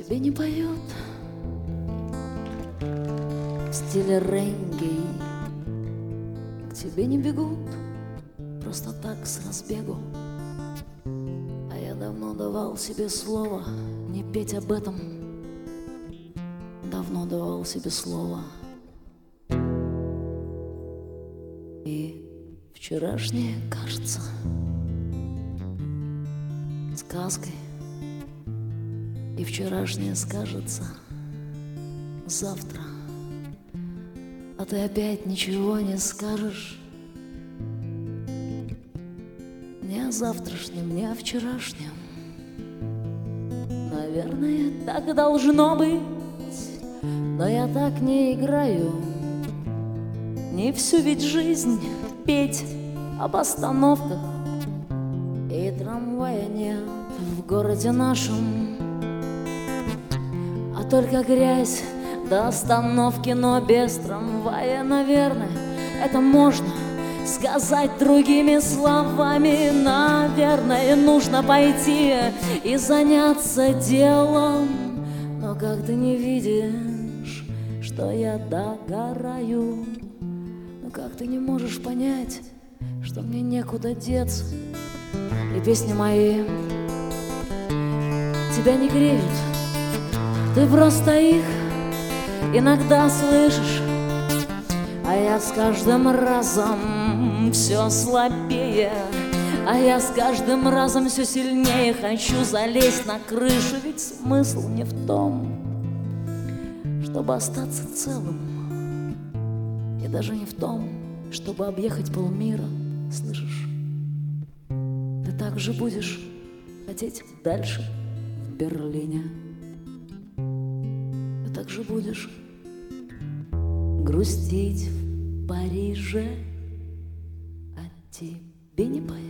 тебе не поют в стиле регги, к тебе не бегут просто так с разбегу. А я давно давал себе слово не петь об этом, давно давал себе слово. И вчерашнее кажется сказкой, и вчерашнее скажется завтра, а ты опять ничего не скажешь ни о завтрашнем, ни о вчерашнем. Наверное, так должно быть, но я так не играю. Не всю ведь жизнь петь об остановках, и трамвая нет в городе нашем, а только грязь до остановки. Но без трамвая, наверное, это можно сказать другими словами. Наверное, нужно пойти и заняться делом. Но как ты не видишь, что я догораю? Ну как ты не можешь понять, что мне некуда деться? И песни мои тебя не греют, ты просто их иногда слышишь. А я с каждым разом все слабее, а я с каждым разом все сильнее хочу залезть на крышу. Ведь смысл не в том, чтобы остаться целым, и даже не в том, чтобы объехать полмира. Слышишь? Ты также будешь хотеть дальше в Берлине, ты также будешь грустить в Париже, а тебе не поют